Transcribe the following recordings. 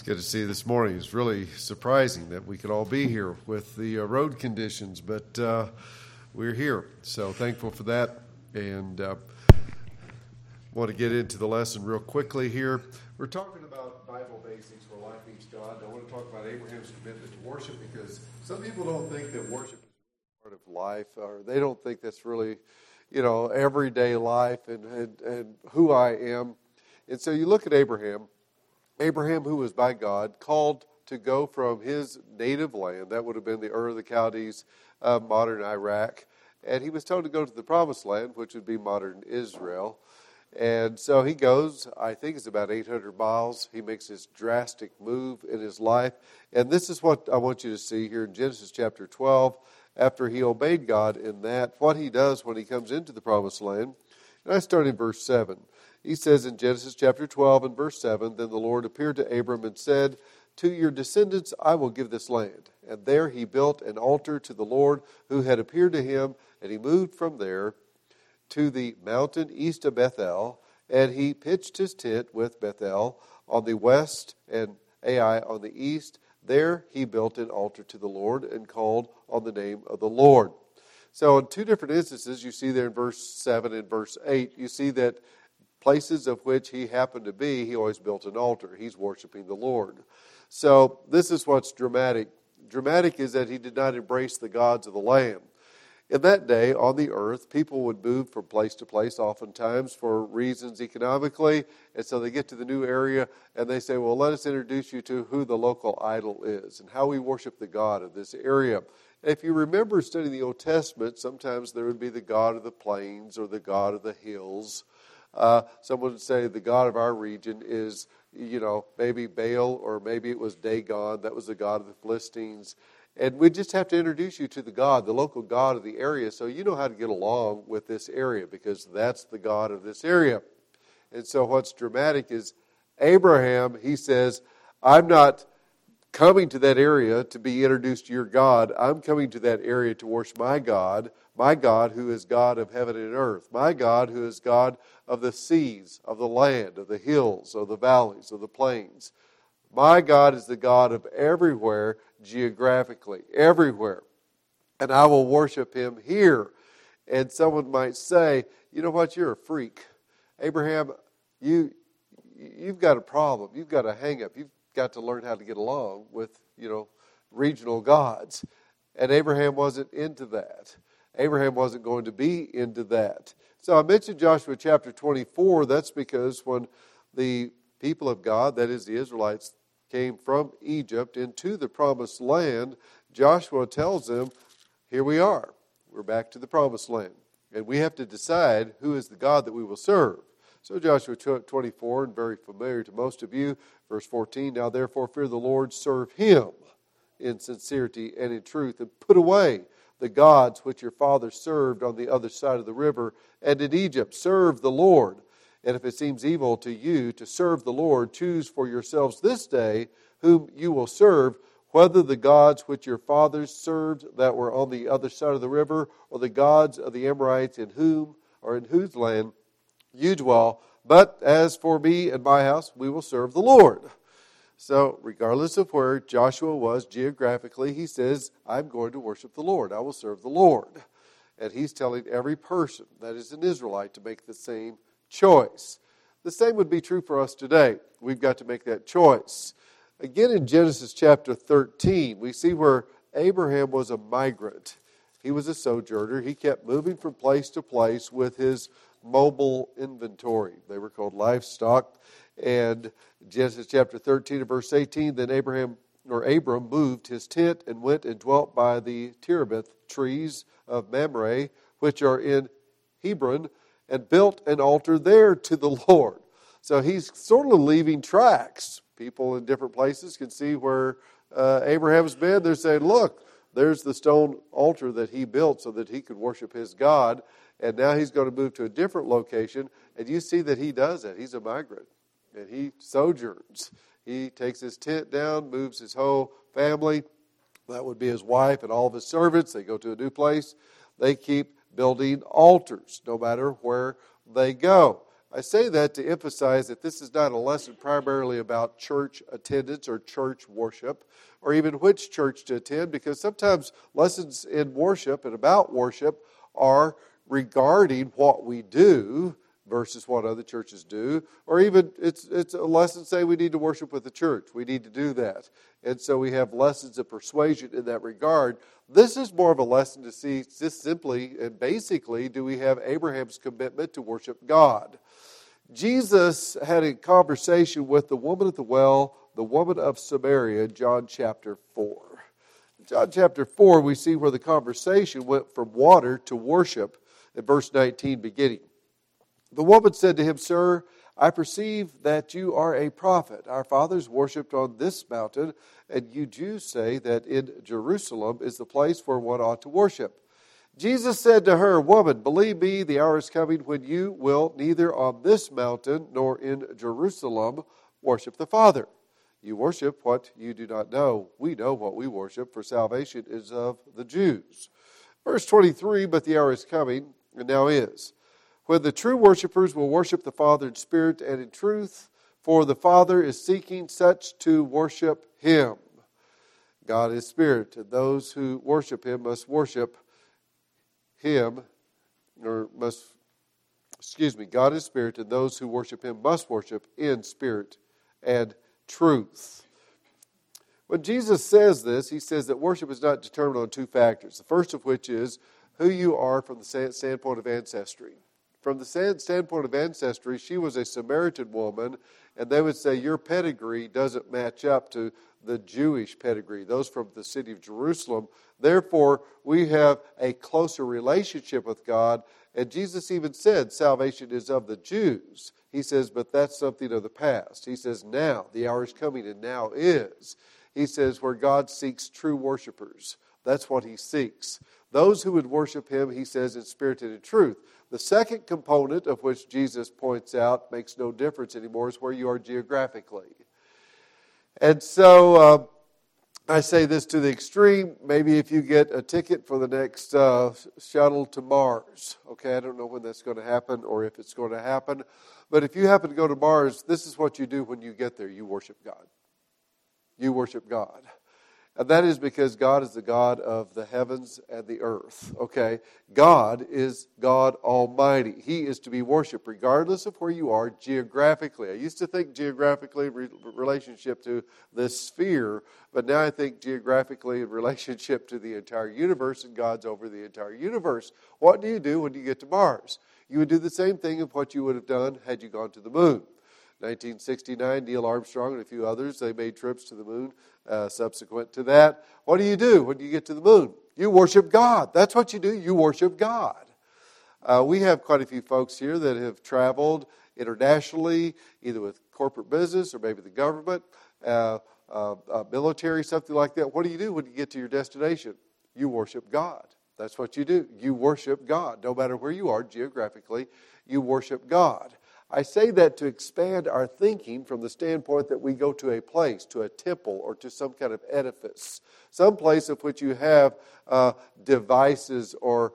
Good to see you this morning. It's really surprising that we could all be here with the road conditions, but we're here. So thankful for that, and want to get into the lesson real quickly here. We're talking about Bible basics for life meets God. I want to talk about Abraham's commitment to worship, because some people don't think that worship is part of life, or they don't think that's really, everyday life and who I am. And so you look at Abraham, who was by God, called to go from his native land, that would have been the Ur of the Chaldees, modern Iraq, and he was told to go to the Promised Land, which would be modern Israel. And so he goes, I think it's about 800 miles. He makes this drastic move in his life. And this is what I want you to see here in Genesis chapter 12, after he obeyed God in that, what he does when he comes into the Promised Land. And I start in verse 7. He says in Genesis chapter 12 and verse 7, Then the Lord appeared to Abram and said, To your descendants I will give this land. And there he built an altar to the Lord who had appeared to him, and he moved from there to the mountain east of Bethel, and he pitched his tent with Bethel on the west and Ai on the east. There he built an altar to the Lord and called on the name of the Lord. So in two different instances, you see there in verse 7 and verse 8, you see that places of which he happened to be, he always built an altar. He's worshiping the Lord. So this is what's dramatic. Dramatic is that he did not embrace the gods of the land. In that day, on the earth, people would move from place to place, oftentimes for reasons economically, and so they get to the new area, and they say, well, let us introduce you to who the local idol is, and how we worship the God of this area. And if you remember studying the Old Testament, sometimes there would be the God of the plains, or the God of the hills. Someone would say the God of our region is, maybe Baal, or maybe it was Dagon. That was the God of the Philistines. And we just have to introduce you to the God, the local God of the area, so you know how to get along with this area, because that's the God of this area. And so what's dramatic is Abraham, he says, I'm not coming to that area to be introduced to your God. I'm coming to that area to worship my God who is God of heaven and earth, my God who is God of the seas, of the land, of the hills, of the valleys, of the plains. My God is the God of everywhere, geographically, everywhere. And I will worship him here. And someone might say, you know what, you're a freak. Abraham, you've got a problem. You've got a hang-up. You've got to learn how to get along with, regional gods. And Abraham wasn't into that. Abraham wasn't going to be into that. So I mentioned Joshua chapter 24. That's because when the people of God, that is the Israelites, came from Egypt into the promised land, Joshua tells them, here we are. We're back to the promised land. And we have to decide who is the God that we will serve. So Joshua 24, and very familiar to most of you, verse 14, Now therefore fear the Lord, serve him in sincerity and in truth, and put away the gods which your fathers served on the other side of the river and in Egypt. Serve the Lord. And if it seems evil to you to serve the Lord, choose for yourselves this day whom you will serve, whether the gods which your fathers served that were on the other side of the river, or the gods of the Amorites in whose land you dwell. But as for me and my house, we will serve the Lord. So regardless of where Joshua was geographically, he says, I'm going to worship the Lord. I will serve the Lord. And he's telling every person that is an Israelite to make the same choice. The same would be true for us today. We've got to make that choice. Again, in Genesis chapter 13, we see where Abraham was a migrant. He was a sojourner. He kept moving from place to place with his mobile inventory. They were called livestock. And Genesis chapter 13 and verse 18, Then Abram moved his tent and went and dwelt by the terebinth trees of Mamre, which are in Hebron, and built an altar there to the Lord. So he's sort of leaving tracks. People in different places can see where Abraham's been. They're saying, look, there's the stone altar that he built so that he could worship his God. And now he's going to move to a different location. And you see that he does that. He's a migrant. And he sojourns. He takes his tent down, moves his whole family. That would be his wife and all of his servants. They go to a new place. They keep building altars no matter where they go. I say that to emphasize that this is not a lesson primarily about church attendance or church worship, or even which church to attend, because sometimes lessons in worship and about worship are regarding what we do versus what other churches do, or even it's a lesson saying we need to worship with the church. We need to do that. And so we have lessons of persuasion in that regard. This is more of a lesson to see just simply and basically, do we have Abraham's commitment to worship God? Jesus had a conversation with the woman at the well, the woman of Samaria, in John chapter 4. In John chapter 4, we see where the conversation went from water to worship in verse 19 beginning. The woman said to him, "Sir, I perceive that you are a prophet. Our fathers worshipped on this mountain, and you Jews say that in Jerusalem is the place where one ought to worship." Jesus said to her, "Woman, believe me, the hour is coming when you will neither on this mountain nor in Jerusalem worship the Father. You worship what you do not know. We know what we worship, for salvation is of the Jews." Verse 23, "But the hour is coming, and now is, when the true worshipers will worship the Father in spirit and in truth, for the Father is seeking such to worship Him. God is spirit, and those who worship Him must worship Him, God is spirit, and those who worship Him must worship in spirit and truth." When Jesus says this, He says that worship is not determined on two factors. The first of which is who you are from the standpoint of ancestry. From the standpoint of ancestry, she was a Samaritan woman, and they would say your pedigree doesn't match up to the Jewish pedigree, those from the city of Jerusalem. Therefore, we have a closer relationship with God. And Jesus even said salvation is of the Jews. He says, but that's something of the past. He says, now, the hour is coming, and now is. He says, where God seeks true worshipers. That's what He seeks. Those who would worship Him, He says, in spirit and in truth. The second component of which Jesus points out makes no difference anymore is where you are geographically. And so I say this to the extreme. Maybe if you get a ticket for the next shuttle to Mars. Okay, I don't know when that's going to happen or if it's going to happen. But if you happen to go to Mars, this is what you do when you get there. You worship God. You worship God. And that is because God is the God of the heavens and the earth, okay? God is God Almighty. He is to be worshipped regardless of where you are geographically. I used to think geographically in relationship to this sphere, but now I think geographically in relationship to the entire universe, and God's over the entire universe. What do you do when you get to Mars? You would do the same thing of what you would have done had you gone to the moon. 1969, Neil Armstrong and a few others, they made trips to the moon subsequent to that. What do when you get to the moon? You worship God. That's what you do. You worship God. We have quite a few folks here that have traveled internationally, either with corporate business or maybe the government, military, something like that. What do you do when you get to your destination? You worship God. That's what you do. You worship God. No matter where you are geographically, you worship God. I say that to expand our thinking from the standpoint that we go to a place, to a temple, or to some kind of edifice, some place of which you have devices or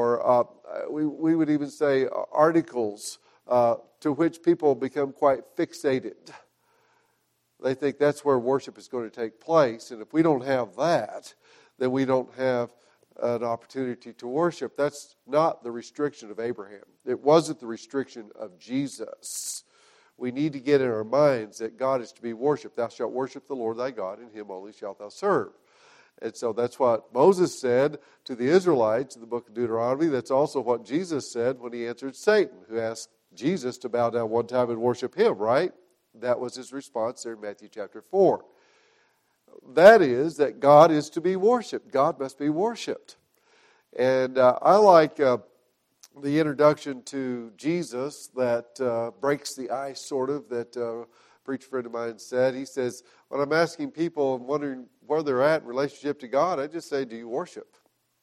we would even say articles to which people become quite fixated. They think that's where worship is going to take place, and if we don't have that, then we don't have an opportunity to worship. That's not the restriction of Abraham. It wasn't the restriction of Jesus. We need to get in our minds that God is to be worshipped. Thou shalt worship the Lord thy God, and Him only shalt thou serve. And so that's what Moses said to the Israelites in the book of Deuteronomy. That's also what Jesus said when He answered Satan, who asked Jesus to bow down one time and worship Him, right? That was His response there in Matthew chapter 4. That is, that God is to be worshipped. God must be worshipped. And I like the introduction to Jesus that breaks the ice, sort of, that a preacher friend of mine said. He says, when I'm asking people and wondering where they're at in relationship to God, I just say, do you worship?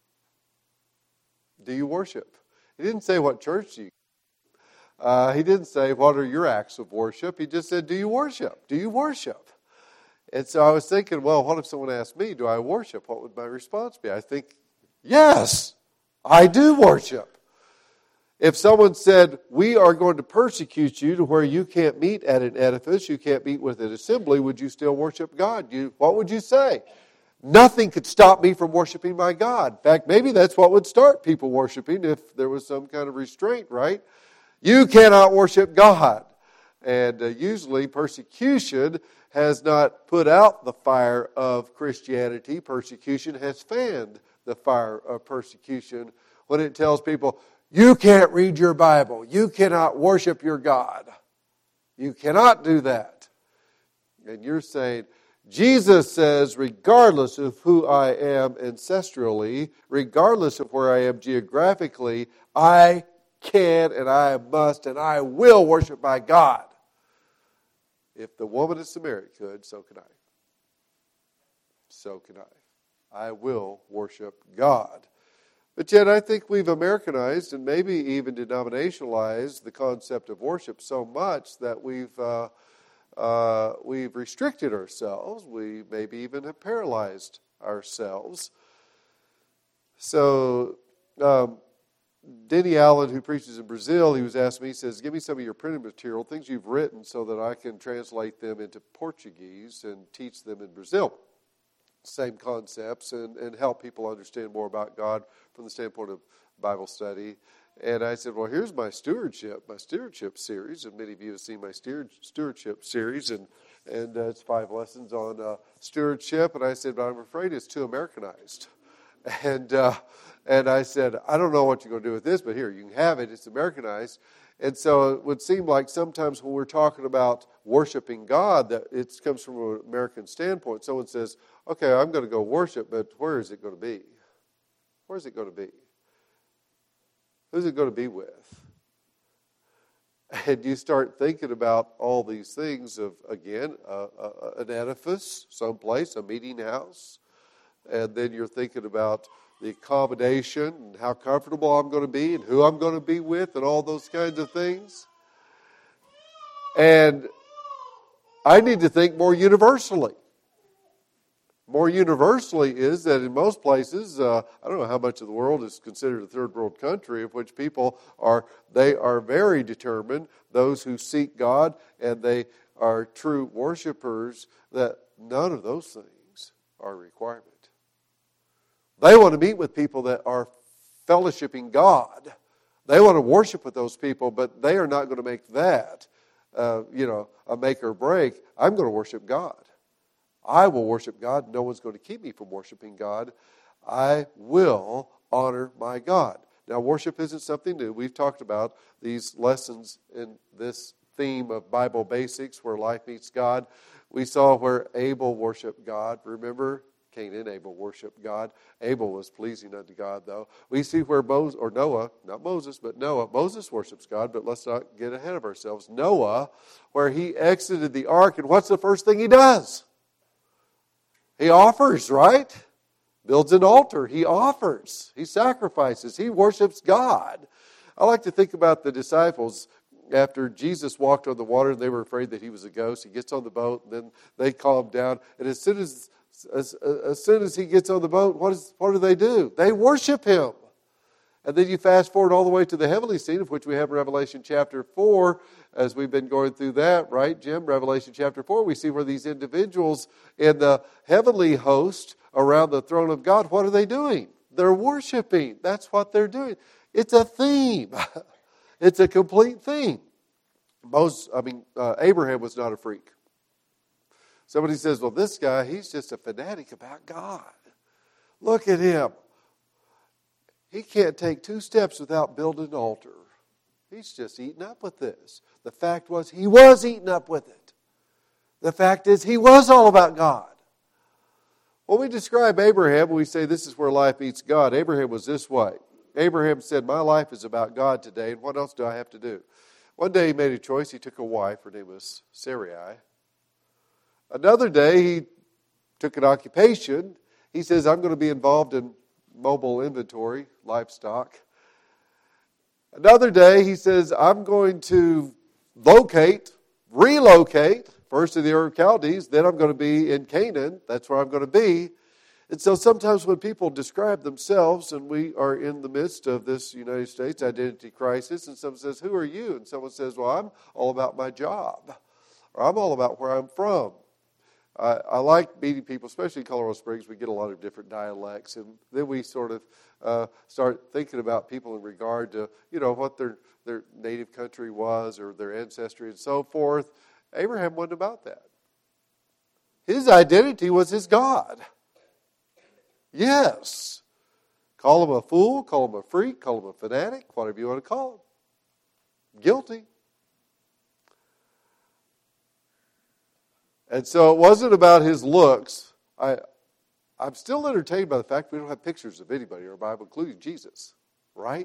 Do you worship? He didn't say, what church do you He didn't say, what are your acts of worship? He just said, do you worship? Do you worship? And so I was thinking, well, what if someone asked me, do I worship? What would my response be? I think, yes, I do worship. If someone said, we are going to persecute you to where you can't meet at an edifice, you can't meet with an assembly, would you still worship God? What would you say? Nothing could stop me from worshiping my God. In fact, maybe that's what would start people worshiping if there was some kind of restraint, right? You cannot worship God. And usually persecution has not put out the fire of Christianity. Persecution has fanned the fire of persecution when it tells people, you can't read your Bible. You cannot worship your God. You cannot do that. And you're saying, Jesus says, regardless of who I am ancestrally, regardless of where I am geographically, I can and I must and I will worship my God. If the woman of Samaria could, so can I. So can I. I will worship God. But yet I think we've Americanized and maybe even denominationalized the concept of worship so much that we've restricted ourselves. We maybe even have paralyzed ourselves. So Denny Allen, who preaches in Brazil, he was asking me, he says, give me some of your printed material, things you've written so that I can translate them into Portuguese and teach them in Brazil. Same concepts and help people understand more about God from the standpoint of Bible study. And I said, well, here's my stewardship series. And many of you have seen my stewardship series. And it's 5 lessons on stewardship. And I said, but I'm afraid it's too Americanized. And I said, I don't know what you're going to do with this, but here, you can have it. It's Americanized. And so it would seem like sometimes when we're talking about worshiping God, that it comes from an American standpoint. Someone says, okay, I'm going to go worship, but where is it going to be? Where is it going to be? Who's it going to be with? And you start thinking about all these things of, again, an edifice, someplace, a meeting house. And then you're thinking about the accommodation and how comfortable I'm going to be and who I'm going to be with and all those kinds of things. And I need to think more universally. More universally is that in most places, I don't know how much of the world is considered a third world country, of which people are very determined, those who seek God and they are true worshipers, that none of those things are a requirement. They want to meet with people that are fellowshipping God. They want to worship with those people, but they are not going to make that, a make or break. I'm going to worship God. I will worship God. No one's going to keep me from worshiping God. I will honor my God. Now, worship isn't something new. We've talked about these lessons in this theme of Bible basics, where life meets God. We saw where Abel worshiped God. Remember? Cain and Abel worshiped God. Abel was pleasing unto God, though. We see where Noah, not Moses, but Noah. Moses worships God, but let's not get ahead of ourselves. Noah, where he exited the ark, and what's the first thing he does? He offers, right? Builds an altar. He offers. He sacrifices. He worships God. I like to think about the disciples after Jesus walked on the water, and they were afraid that he was a ghost. He gets on the boat, and then they calm down. And as soon as he gets on the boat, what do? They worship him. And then you fast forward all the way to the heavenly scene, of which we have in Revelation chapter 4, as we've been going through that, right, Jim? Revelation chapter 4, we see where these individuals in the heavenly host around the throne of God, what are they doing? They're worshiping. That's what they're doing. It's a theme. It's a complete theme. Abraham was not a freak. Somebody says, well, this guy, he's just a fanatic about God. Look at him. He can't take 2 steps without building an altar. He's just eaten up with this. The fact was, he was eaten up with it. The fact is, he was all about God. When we describe Abraham, we say this is where life meets God. Abraham was this way. Abraham said, my life is about God today, and what else do I have to do? One day he made a choice. He took a wife. Her name was Sarai. Another day he took an occupation. He says, I'm going to be involved in mobile inventory, livestock. Another day he says, I'm going to relocate, first to the Ur of Chaldees, then I'm going to be in Canaan. That's where I'm going to be. And so sometimes when people describe themselves, and we are in the midst of this United States identity crisis, and someone says, who are you? And someone says, well, I'm all about my job, or I'm all about where I'm from. I like meeting people, especially in Colorado Springs. We get a lot of different dialects, and then we sort of start thinking about people in regard to, what their native country was or their ancestry and so forth. Abraham wasn't about that. His identity was his God. Yes. Call him a fool, call him a freak, call him a fanatic, whatever you want to call him. Guilty. And so it wasn't about his looks. I'm still entertained by the fact we don't have pictures of anybody in our Bible, including Jesus, right?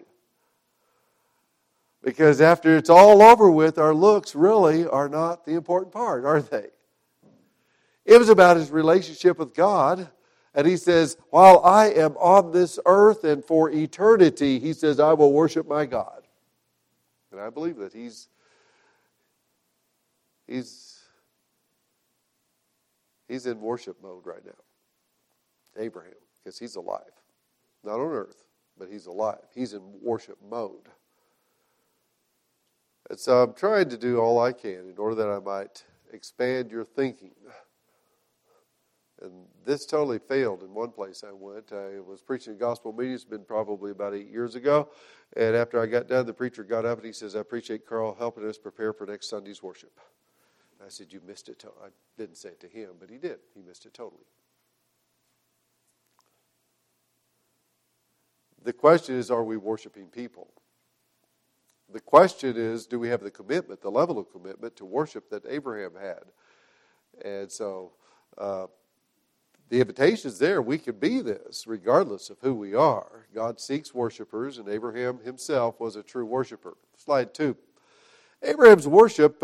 Because after it's all over with, our looks really are not the important part, are they? It was about his relationship with God. And he says, while I am on this earth and for eternity, he says, I will worship my God. And I believe that he's in worship mode right now. Abraham, because he's alive. Not on earth, but he's alive. He's in worship mode. And so I'm trying to do all I can in order that I might expand your thinking. And this totally failed in one place I went. I was preaching a gospel meeting. It's been probably about 8 years ago. And after I got done, the preacher got up and he says, I appreciate Carl helping us prepare for next Sunday's worship. I said, you missed it. I didn't say it to him, but he did. He missed it totally. The question is, are we worshiping people? The question is, do we have the commitment, the level of commitment to worship that Abraham had? And so the invitation is there. We can be this regardless of who we are. God seeks worshipers, and Abraham himself was a true worshiper. Slide 2. Abraham's worship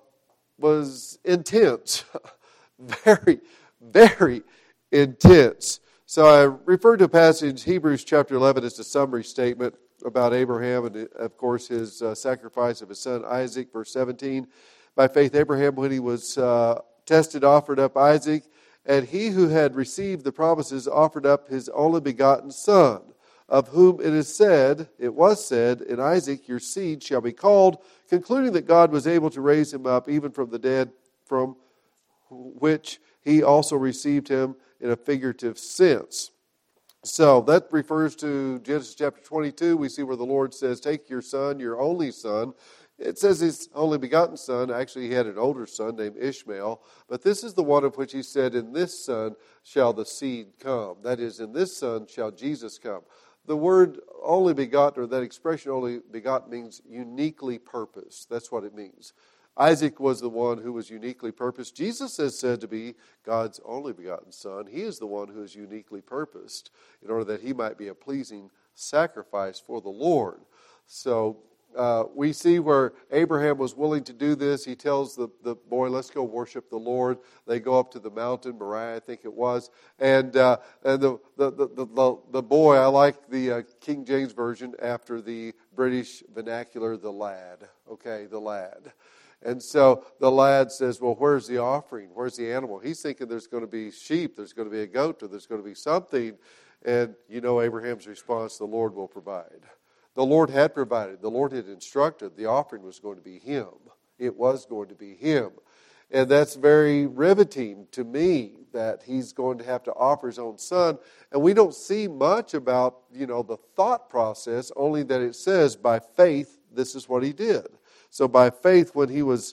was intense, very, very intense. So I referred to a passage, Hebrews chapter 11, as a summary statement about Abraham and, of course, his sacrifice of his son Isaac. Verse 17, by faith Abraham, when he was tested, offered up Isaac, and he who had received the promises offered up his only begotten son, of whom it was said, in Isaac your seed shall be called, concluding that God was able to raise him up even from the dead, from which he also received him in a figurative sense. So that refers to Genesis chapter 22. We see where the Lord says, take your son, your only son. It says his only begotten son. Actually, he had an older son named Ishmael. But this is the one of which he said, in this son shall the seed come. That is, in this son shall Jesus come. The word only begotten, or that expression only begotten, means uniquely purposed. That's what it means. Isaac was the one who was uniquely purposed. Jesus is said to be God's only begotten son. He is the one who is uniquely purposed in order that he might be a pleasing sacrifice for the Lord. So we see where Abraham was willing to do this. He tells the boy, let's go worship the Lord. They go up to the mountain, Moriah, I think it was. And the boy, I like the King James Version after the British vernacular, the lad. Okay, the lad. And so the lad says, well, where's the offering? Where's the animal? He's thinking there's going to be sheep, there's going to be a goat, or there's going to be something. And you know Abraham's response, the Lord will provide. The Lord had provided. The Lord had instructed. The offering was going to be him. It was going to be him. And that's very riveting to me that he's going to have to offer his own son. And we don't see much about, the thought process, only that it says by faith, this is what he did. So by faith, when he was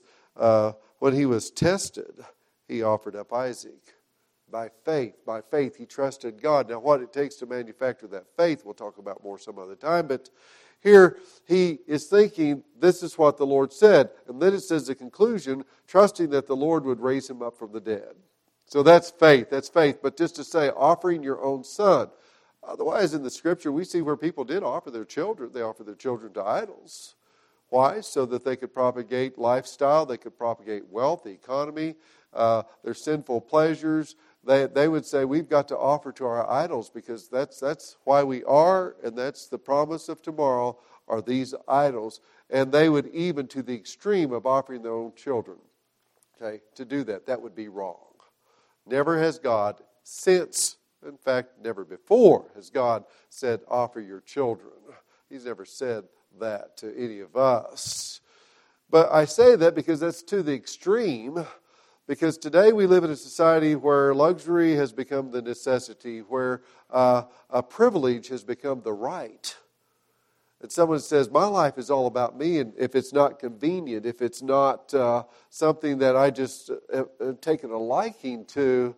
tested, he offered up Isaac. By faith, he trusted God. Now, what it takes to manufacture that faith, we'll talk about more some other time. But here, he is thinking, this is what the Lord said. And then it says the conclusion, trusting that the Lord would raise him up from the dead. So that's faith. But just to say, offering your own son. Otherwise, in the Scripture, we see where people did offer their children. They offered their children to idols. Why? So that they could propagate lifestyle, they could propagate wealth, the economy, their sinful pleasures. They would say, we've got to offer to our idols because that's why we are, and that's the promise of tomorrow, are these idols. And they would even to the extreme of offering their own children. Okay, to do that would be wrong. Never has God, since In fact, never before has God said, offer your children. He's never said that to any of us. But I say that because that's to the extreme, because today we live in a society where luxury has become the necessity, where a privilege has become the right. And someone says, my life is all about me, and if it's not convenient, if it's not something that I just have taken a liking to,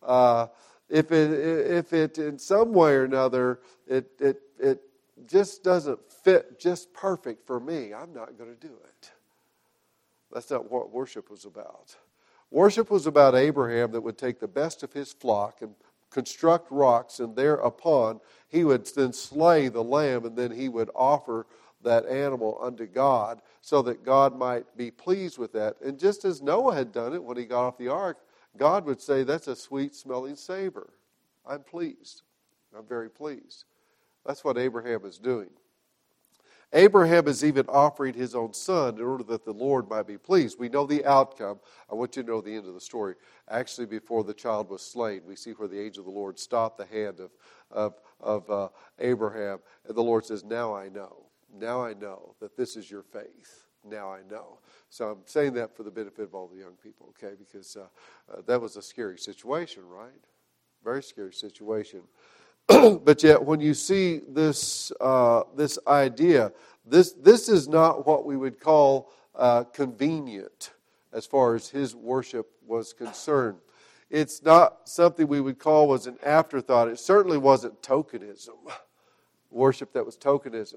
if it in some way or another, it just doesn't fit just perfect for me, I'm not going to do it. That's not what worship was about. Worship was about Abraham that would take the best of his flock and construct rocks, and thereupon he would then slay the lamb, and then he would offer that animal unto God so that God might be pleased with that. And just as Noah had done it when he got off the ark, God would say, that's a sweet-smelling savor. I'm pleased. I'm very pleased. That's what Abraham is doing. Abraham is even offering his own son in order that the Lord might be pleased. We know the outcome. I want you to know the end of the story. Actually, before the child was slain, we see where the angel of the Lord stopped the hand of Abraham. And the Lord says, now I know. Now I know that this is your faith. Now I know. So I'm saying that for the benefit of all the young people, okay? Because that was a scary situation, right? Very scary situation. But yet, when you see this idea, this is not what we would call convenient as far as his worship was concerned. It's not something we would call was an afterthought. It certainly wasn't tokenism, worship that was tokenism.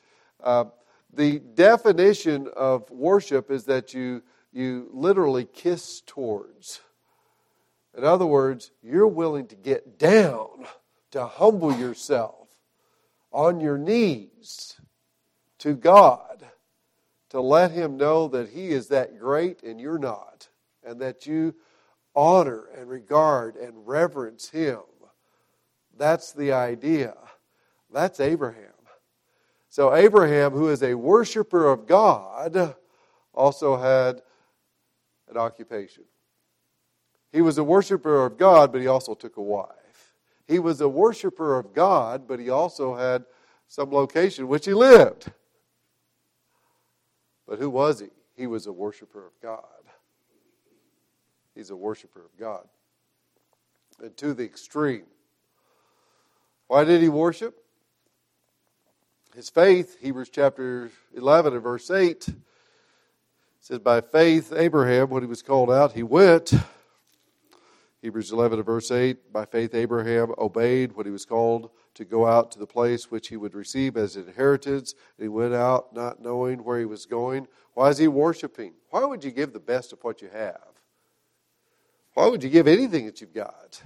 The definition of worship is that you literally kiss towards. In other words, you're willing to get down, to humble yourself on your knees to God, to let Him know that He is that great and you're not, and that you honor and regard and reverence Him. That's the idea. That's Abraham. So Abraham, who is a worshiper of God, also had an occupation. He was a worshiper of God, but he also took a wife. He was a worshiper of God, but he also had some location in which he lived. But who was he? He was a worshiper of God. He's a worshiper of God. And to the extreme. Why did he worship? His faith, Hebrews chapter 11 and verse 8, says, by faith Abraham, when he was called out, he went. Hebrews 11 and verse 8, by faith Abraham obeyed when he was called to go out to the place which he would receive as inheritance. And he went out not knowing where he was going. Why is he worshiping? Why would you give the best of what you have? Why would you give anything that you've got?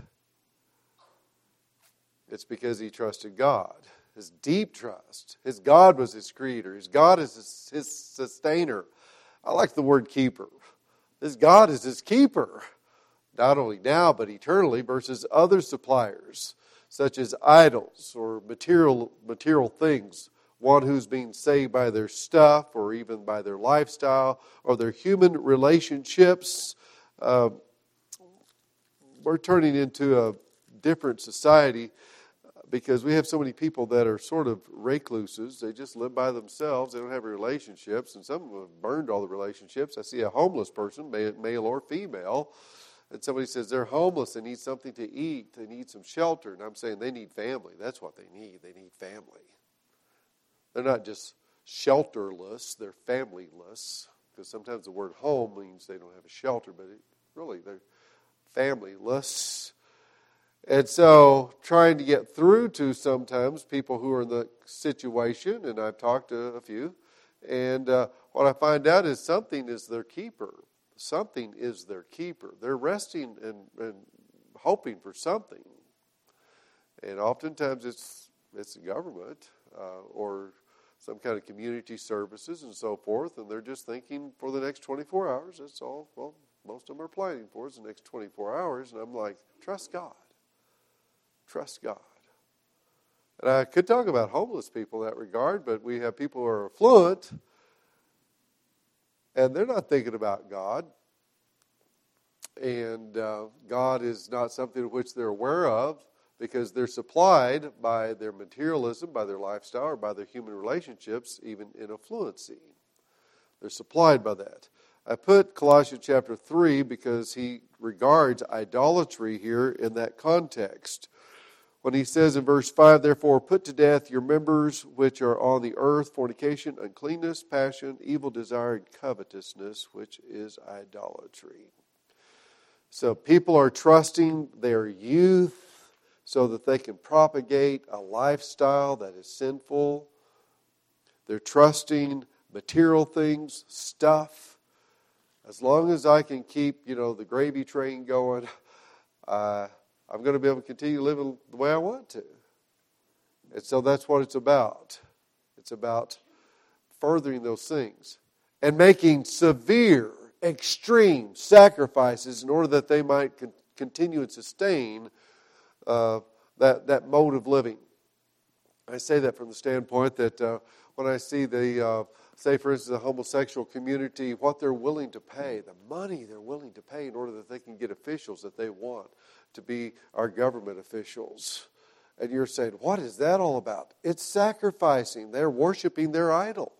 It's because he trusted God. His deep trust. His God was his creator. His God is his sustainer. I like the word keeper. His God is his keeper. Not only now, but eternally, versus other suppliers, such as idols or material things. One who's being saved by their stuff or even by their lifestyle or their human relationships. We're turning into a different society because we have so many people that are sort of recluses. They just live by themselves. They don't have relationships, and some of them have burned all the relationships. I see a homeless person, male or female, and somebody says they're homeless, they need something to eat, they need some shelter, and I'm saying they need family. That's what they need. They need family. They're not just shelterless, they're familyless, because sometimes the word home means they don't have a shelter, but really they're familyless. And so trying to get through to sometimes people who are in the situation, and I've talked to a few, and what I find out is something is their keeper. Something is their keeper. They're resting and hoping for something. And oftentimes it's the government or some kind of community services and so forth, and they're just thinking for the next 24 hours, that's all, well, most of them are planning for is the next 24 hours, and I'm like, trust God. Trust God. And I could talk about homeless people in that regard, but we have people who are affluent, and they're not thinking about God. And God is not something which they're aware of. because they're supplied by their materialism, by their lifestyle, or by their human relationships, even in affluency. They're supplied by that. I put Colossians chapter 3 because he regards idolatry here in that context. When he says in verse 5, therefore put to death your members which are on the earth, fornication, uncleanness, passion, evil desire, and covetousness, which is idolatry. So people are trusting their youth so that they can propagate a lifestyle that is sinful. They're trusting material things, stuff. As long as I can keep, the gravy train going, I'm going to be able to continue living the way I want to. And so that's what it's about. It's about furthering those things and making severe, extreme sacrifices in order that they might continue and sustain that mode of living. I say that from the standpoint that when I see say for instance, the homosexual community, what they're willing to pay, the money they're willing to pay in order that they can get officials that they want to be our government officials. And you're saying, what is that all about? It's sacrificing. They're worshiping their idol.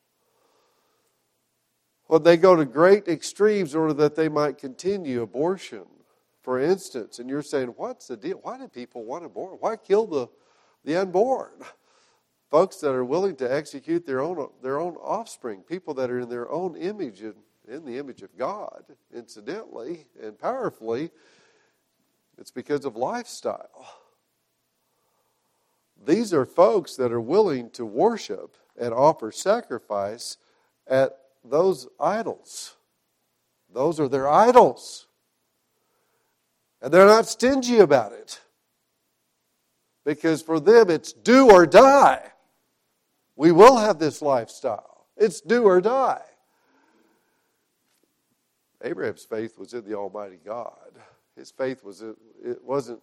Well, they go to great extremes in order that they might continue abortion, for instance. And you're saying, what's the deal? Why do people want abortion? Why kill the unborn? Folks that are willing to execute their own offspring, people that are in their own image and in the image of God, incidentally and powerfully, it's because of lifestyle. These are folks that are willing to worship and offer sacrifice at those idols. Those are their idols. And they're not stingy about it. Because for them it's do or die. We will have this lifestyle. It's do or die. Abraham's faith was in the Almighty God. His faith wasn't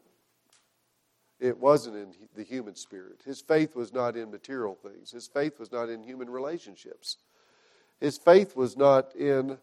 in the human spirit. His faith was not in material things. His faith was not in human relationships. His faith was not in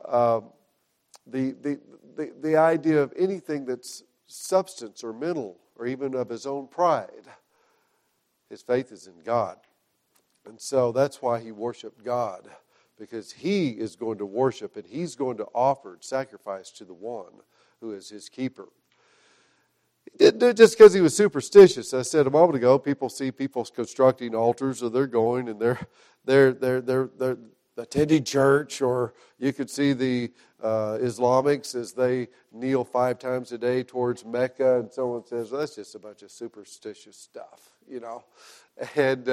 the idea of anything that's substance or mental or even of his own pride. His faith is in God. And so that's why he worshiped God, because he is going to worship and he's going to offer sacrifice to the one who is his keeper. He didn't do it just because he was superstitious. I said a moment ago, people see people constructing altars, or they're going and they're attending church, or you could see the Islamics as they kneel 5 times a day towards Mecca, and someone says, well, that's just a bunch of superstitious stuff, And,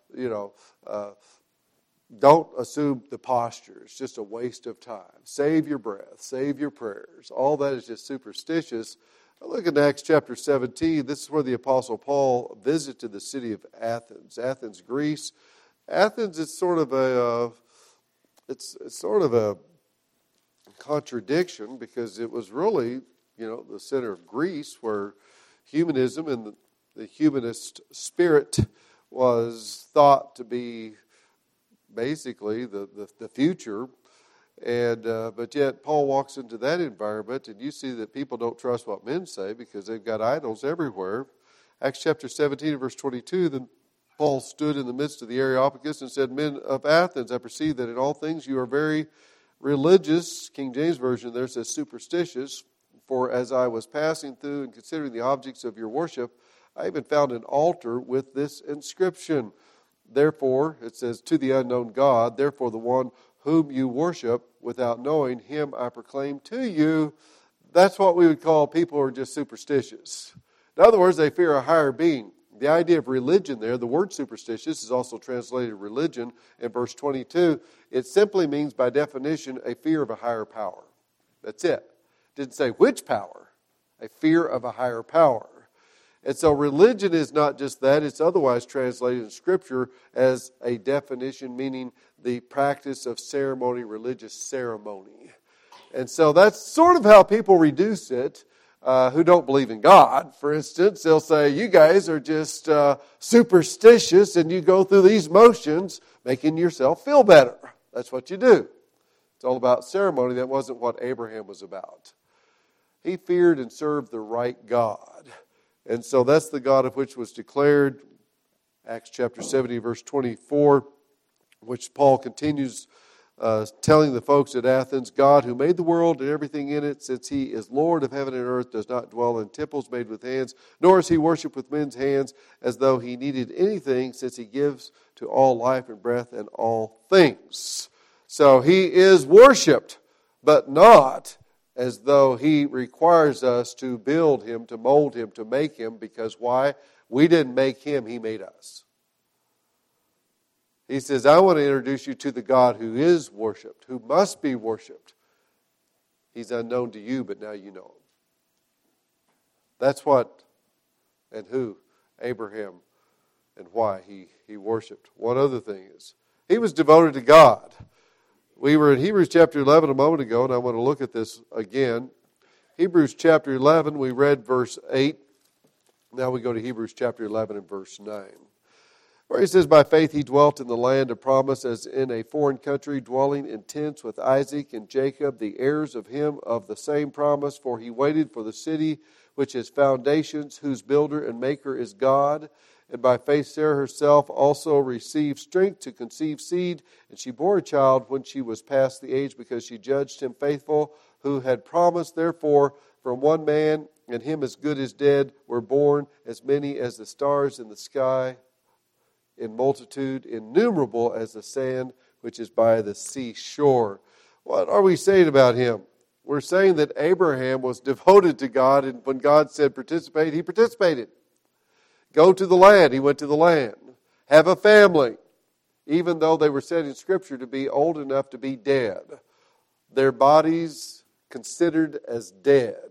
don't assume the posture. It's just a waste of time. Save your breath. Save your prayers. All that is just superstitious. Look at Acts chapter 17. This is where the Apostle Paul visited the city of Athens. Athens, Greece. Athens is sort of a contradiction, because it was really, the center of Greece, where humanism and the humanist spirit was thought to be basically the future. And but yet Paul walks into that environment, and you see that people don't trust what men say because they've got idols everywhere. Acts chapter 17 verse 22, then Paul stood in the midst of the Areopagus and said, men of Athens, I perceive that in all things you are very religious. King James Version there says superstitious. For as I was passing through and considering the objects of your worship, I even found an altar with this inscription. Therefore, it says, to the unknown God, therefore the one whom you worship without knowing, him I proclaim to you. That's what we would call people who are just superstitious. In other words, they fear a higher being. The idea of religion there, the word superstitious is also translated religion in verse 22. It simply means, by definition, a fear of a higher power. That's it. It didn't say which power. A fear of a higher power. And so religion is not just that. It's otherwise translated in Scripture as a definition, meaning the practice of ceremony, religious ceremony. And so that's sort of how people reduce it. Who don't believe in God, for instance. They'll say, you guys are just superstitious and you go through these motions making yourself feel better. That's what you do. It's all about ceremony. That wasn't what Abraham was about. He feared and served the right God. And so that's the God of which was declared, Acts chapter 70, verse 24, which Paul continues telling the folks at Athens, God who made the world and everything in it, since he is Lord of heaven and earth, does not dwell in temples made with hands, nor is he worshipped with men's hands as though he needed anything, since he gives to all life and breath and all things. So he is worshipped, but not as though he requires us to build him, to mold him, to make him, because why? We didn't make him, he made us. He says, I want to introduce you to the God who is worshipped, who must be worshipped. He's unknown to you, but now you know him. That's what and who Abraham and why he worshipped. One other thing is, he was devoted to God. We were in Hebrews chapter 11 a moment ago, and I want to look at this again. Hebrews chapter 11, we read verse 8. Now we go to Hebrews chapter 11 and verse 9. Where he says, by faith he dwelt in the land of promise as in a foreign country, dwelling in tents with Isaac and Jacob, the heirs of him of the same promise. For he waited for the city which has foundations, whose builder and maker is God. And by faith Sarah herself also received strength to conceive seed, and she bore a child when she was past the age, because she judged him faithful, who had promised. Therefore, from one man, and him as good as dead, were born as many as the stars in the sky, in multitude, innumerable as the sand which is by the seashore. What are we saying about him? We're saying that Abraham was devoted to God, and when God said participate, he participated. Go to the land, he went to the land. Have a family, even though they were said in Scripture to be old enough to be dead. Their bodies considered as dead.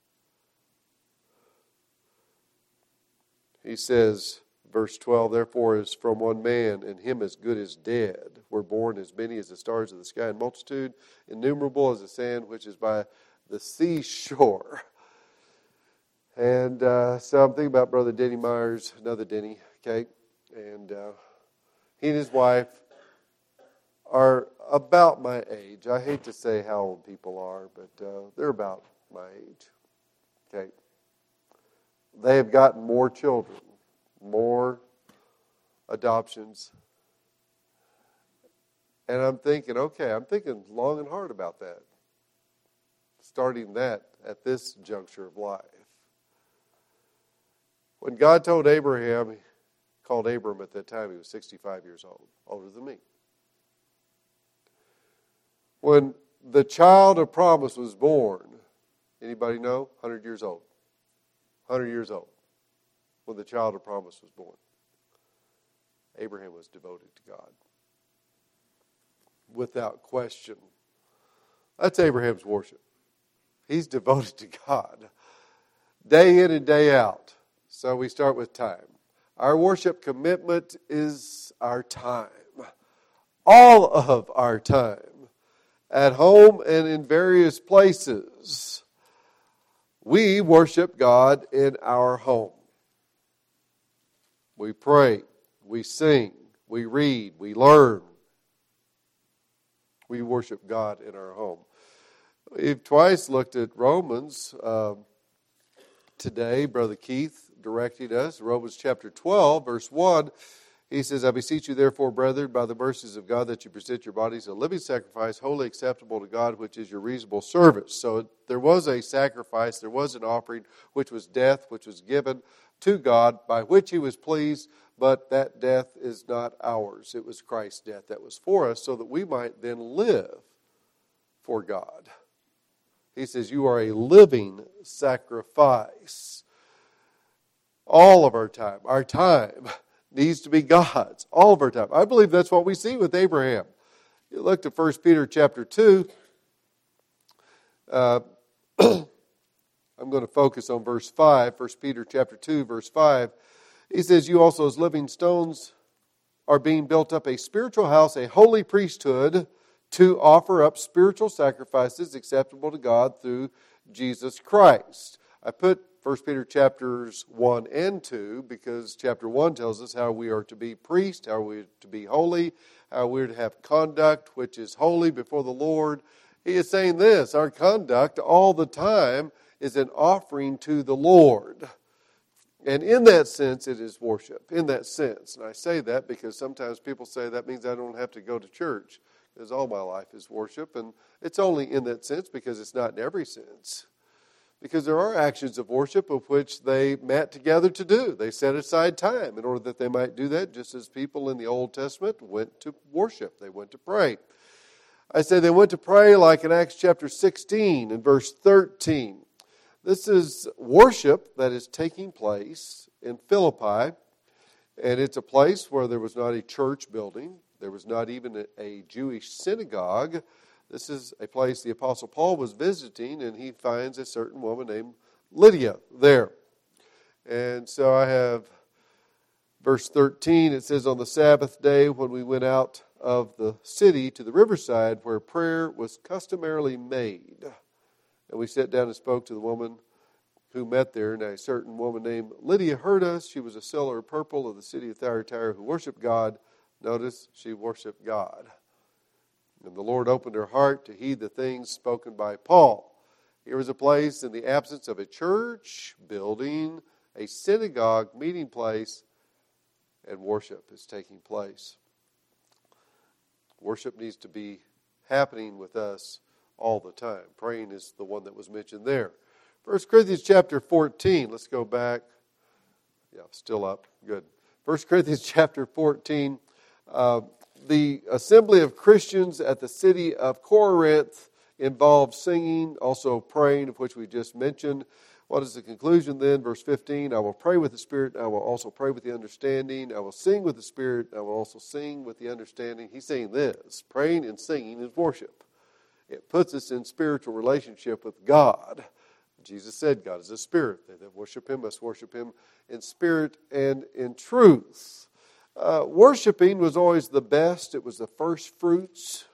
He says, verse 12, therefore is from one man, and him as good as dead, were born as many as the stars of the sky, in multitude, innumerable as the sand which is by the seashore. And so I'm thinking about Brother Denny Myers, another Denny, okay? And he and his wife are about my age. I hate to say how old people are, but they're about my age, okay? They have gotten more children, more adoptions. And I'm thinking long and hard about that. Starting that at this juncture of life. When God told Abraham, he called Abram at that time, he was 65 years old, older than me. When the child of promise was born, anybody know? 100 years old. 100 years old. When the child of promise was born. Abraham was devoted to God. Without question. That's Abraham's worship. He's devoted to God. Day in and day out. So we start with time. Our worship commitment is our time. All of our time. At home and in various places. We worship God in our home. We pray, we sing, we read, we learn. We worship God in our home. We've twice looked at Romans. Today, Brother Keith directed us, Romans chapter 12, verse 1. He says, I beseech you therefore, brethren, by the mercies of God, that you present your bodies a living sacrifice, wholly acceptable to God, which is your reasonable service. So there was a sacrifice, there was an offering, which was death, which was given to God, by which he was pleased, but that death is not ours. It was Christ's death that was for us, so that we might then live for God. He says, you are a living sacrifice. All of our time needs to be God's. All of our time. I believe that's what we see with Abraham. You look to 1 Peter chapter 2. I'm going to focus on verse 5. 1 Peter chapter 2, verse 5. He says, you also as living stones are being built up a spiritual house, a holy priesthood, to offer up spiritual sacrifices acceptable to God through Jesus Christ. I put 1 Peter chapters 1 and 2 because chapter 1 tells us how we are to be priests, how we are to be holy, how we are to have conduct which is holy before the Lord. He is saying this, our conduct all the time is an offering to the Lord. And in that sense, it is worship. In that sense. And I say that because sometimes people say that means I don't have to go to church, because all my life is worship. And it's only in that sense because it's not in every sense. Because there are actions of worship of which they met together to do. They set aside time in order that they might do that, just as people in the Old Testament went to worship. They went to pray. I say they went to pray like in Acts chapter 16 and verse 13. This is worship that is taking place in Philippi, and it's a place where there was not a church building. There was not even a Jewish synagogue. This is a place the Apostle Paul was visiting, and he finds a certain woman named Lydia there. And so I have verse 13. It says, on the Sabbath day when we went out of the city to the riverside where prayer was customarily made. And we sat down and spoke to the woman who met there. And a certain woman named Lydia heard us. She was a seller of purple of the city of Thyatira who worshiped God. Notice, she worshiped God. And the Lord opened her heart to heed the things spoken by Paul. Here was a place in the absence of a church building, a synagogue meeting place, and worship is taking place. Worship needs to be happening with us all the time. Praying is the one that was mentioned there. 1 Corinthians chapter 14. Let's go back. Yeah, still up. Good. 1 Corinthians chapter 14. The assembly of Christians at the city of Corinth involved singing, also praying, of which we just mentioned. What is the conclusion then? Verse 15, I will pray with the Spirit, I will also pray with the understanding. I will sing with the Spirit, I will also sing with the understanding. He's saying this, praying and singing is worship. It puts us in spiritual relationship with God. Jesus said God is a spirit. They that worship Him must worship Him in spirit and in truth. Worshiping was always the best. It was the first fruits.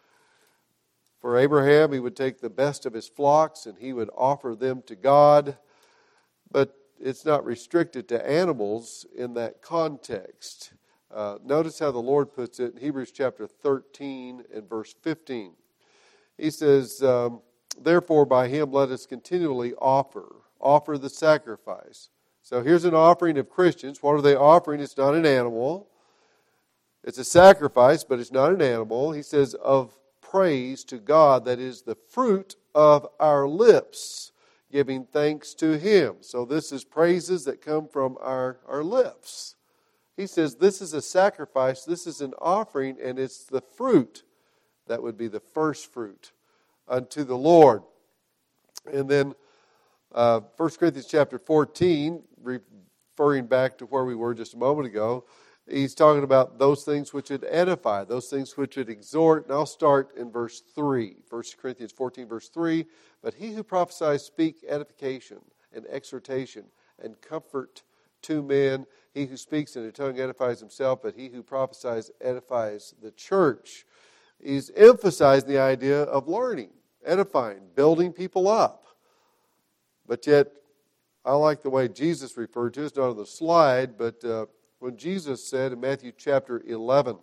For Abraham, he would take the best of his flocks and he would offer them to God. But it's not restricted to animals in that context. Notice how the Lord puts it in Hebrews chapter 13 and verse 15. He says, therefore by Him let us continually offer the sacrifice. So here's an offering of Christians. What are they offering? It's not an animal. It's a sacrifice, but it's not an animal. He says, of praise to God, that is the fruit of our lips, giving thanks to Him. So this is praises that come from our lips. He says this is a sacrifice, this is an offering, and it's the fruit. That would be the first fruit unto the Lord. And then 1 Corinthians chapter 14, referring back to where we were just a moment ago, he's talking about those things which would edify, those things which would exhort. And I'll start in verse 3. 1 Corinthians 14, verse 3. But he who prophesies speak edification and exhortation and comfort to men. He who speaks in a tongue edifies himself, but he who prophesies edifies the church. He's emphasizing the idea of learning, edifying, building people up. But yet, I like the way Jesus referred to it. It's not on the slide, but when Jesus said in Matthew chapter 11,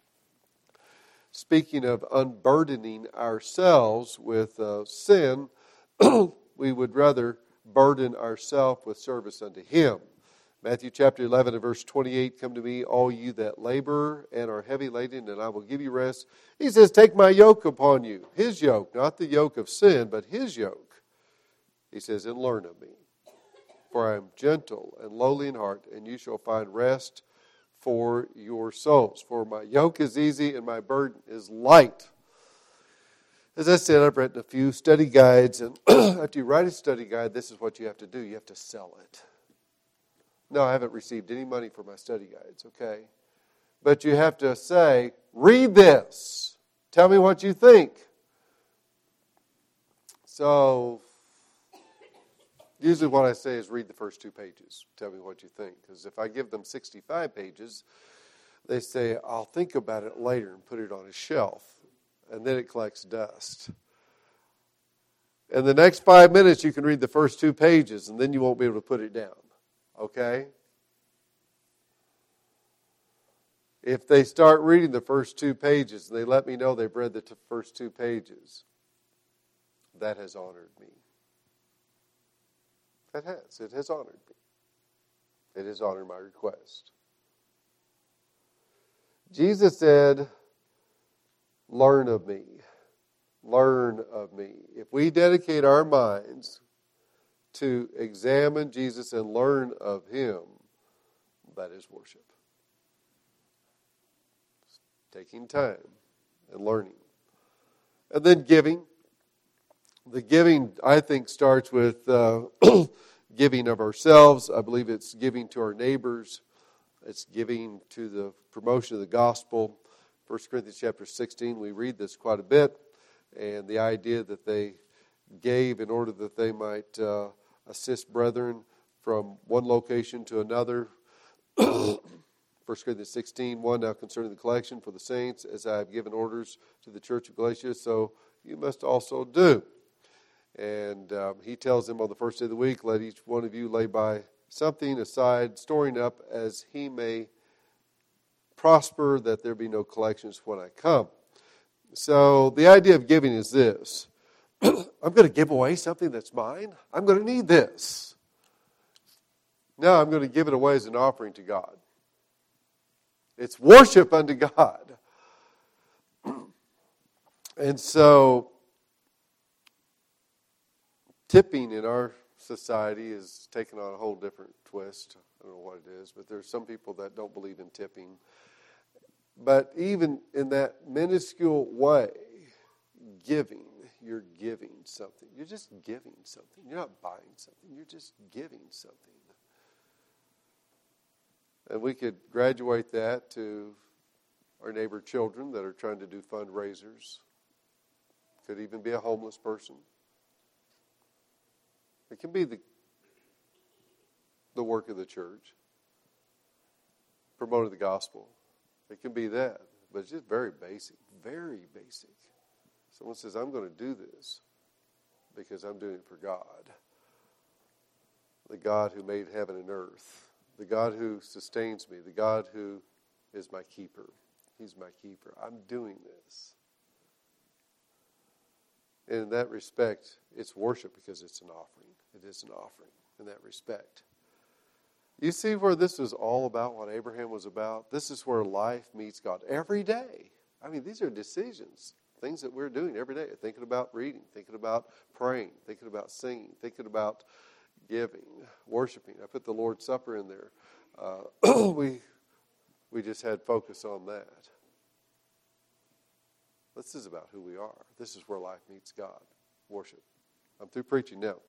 speaking of unburdening ourselves with sin, we would rather burden ourselves with service unto Him. Matthew chapter 11 and verse 28, come to me, all you that labor and are heavy laden, and I will give you rest. He says, take my yoke upon you. His yoke, not the yoke of sin, but His yoke. He says, and learn of me. For I am gentle and lowly in heart, and you shall find rest for your souls. For my yoke is easy and my burden is light. As I said, I've written a few study guides, and after you write a study guide, this is what you have to do. You have to sell it. No, I haven't received any money for my study guides, okay? But you have to say, read this. Tell me what you think. So, usually what I say is read the first 2 pages. Tell me what you think. Because if I give them 65 pages, they say, I'll think about it later and put it on a shelf. And then it collects dust. In the next 5 minutes, you can read the first 2 pages, and then you won't be able to put it down. Okay? If they start reading the first 2 pages, and they let me know they've read the first 2 pages, that has honored me. It has honored me. It has honored my request. Jesus said, learn of me. Learn of me. If we dedicate our minds to examine Jesus and learn of Him, that is worship. Taking time and learning. And then giving. The giving, I think, starts with giving of ourselves. I believe it's giving to our neighbors. It's giving to the promotion of the gospel. 1 Corinthians chapter 16, we read this quite a bit. And the idea that they gave in order that they might assist brethren from one location to another. 1 Corinthians 16:1, now concerning the collection for the saints, as I have given orders to the church of Galatia, so you must also do. And he tells them on the first day of the week, let each one of you lay by something aside, storing up as he may prosper, that there be no collections when I come. So the idea of giving is this. I'm going to give away something that's mine. I'm going to need this. No, I'm going to give it away as an offering to God. It's worship unto God. And so, tipping in our society is taken on a whole different twist. I don't know what it is, but there's some people that don't believe in tipping. But even in that minuscule way, giving, you're giving something. You're just giving something. You're not buying something. You're just giving something. And we could graduate that to our neighbor children that are trying to do fundraisers. Could even be a homeless person. It can be the work of the church, promoting the gospel. It can be that, but it's just very basic, very basic. Someone says, I'm going to do this because I'm doing it for God. The God who made heaven and earth. The God who sustains me. The God who is my keeper. He's my keeper. I'm doing this. And in that respect, it's worship because it's an offering. It is an offering in that respect. You see where this is all about, what Abraham was about? This is where life meets God every day. I mean, these are decisions, things that we're doing every day. Thinking about reading, thinking about praying, thinking about singing, thinking about giving, worshiping. I put the Lord's Supper in there. We just had focus on that. This is about who we are. This is where life meets God. Worship. I'm through preaching now.